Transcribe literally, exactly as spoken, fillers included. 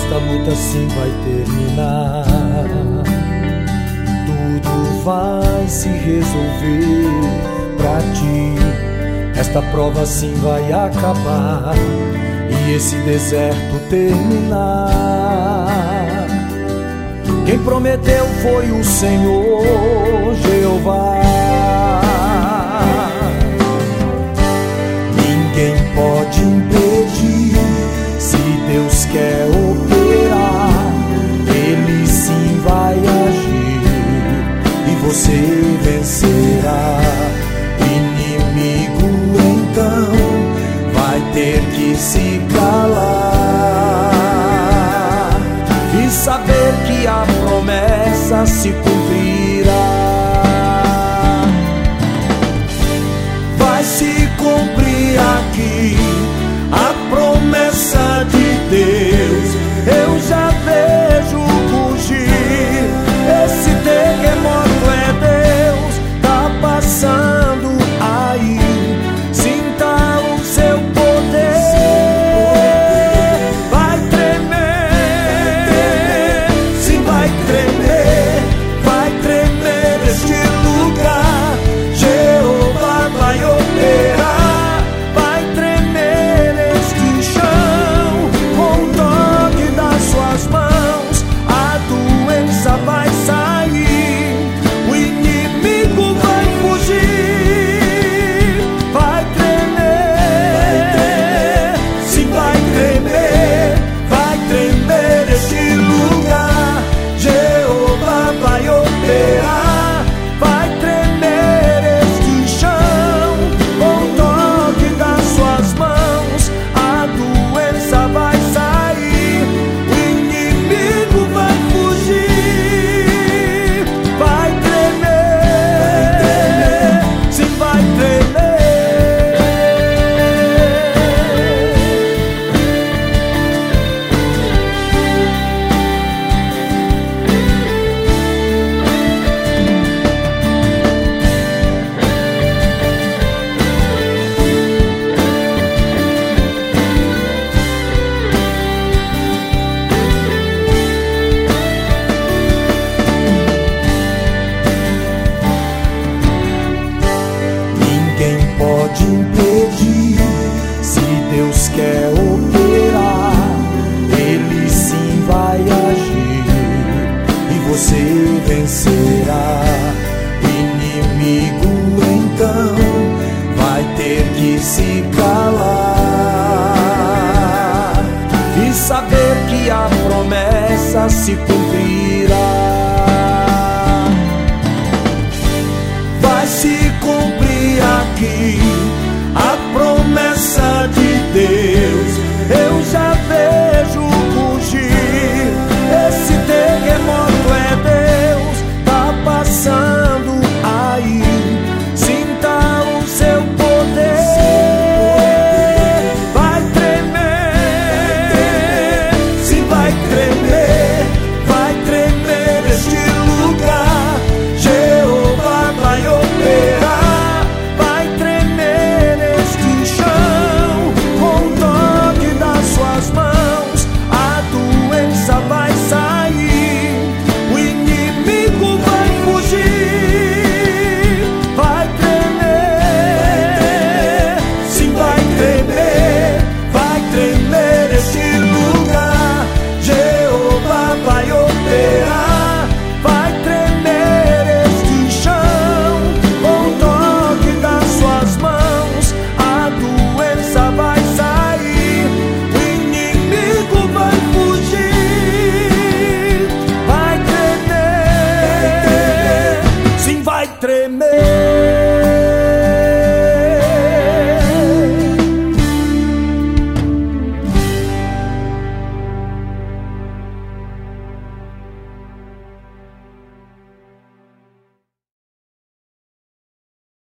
esta luta sim vai terminar. Tudo vai se resolver pra ti. Esta prova sim vai acabar e esse deserto terminar. Quem prometeu foi o Senhor Jeová. Ninguém pode impedir. Se Deus quer operar, Ele sim vai agir e você vencerá. O inimigo então vai ter que se calar e saber que a promessa se cumprirá. Vai se cumprir aqui a promessa de Deus. Eu já vejo fugir. Esse terremoto é Deus, tá passando aí. Sinta o seu poder. Vai tremer, sim, vai tremer, vai tremer este lugar. Jeová vai operar, vai tremer este chão. Com o toque das suas mãos, a doença vai sair, o inimigo vai fugir. Vai tremer, sim, vai tremer, vai tremer este lugar. Jeová vai operar, vai tremer este chão. Com o toque das suas mãos, a doença vai sair, o inimigo vai fugir. Vai tremer, sim, vai tremer. Ninguém pode impedir. Se Deus quer operar, Ele sim vai agir e você vencerá. O inimigo então vai ter que se calar e saber que a promessa se cumprirá.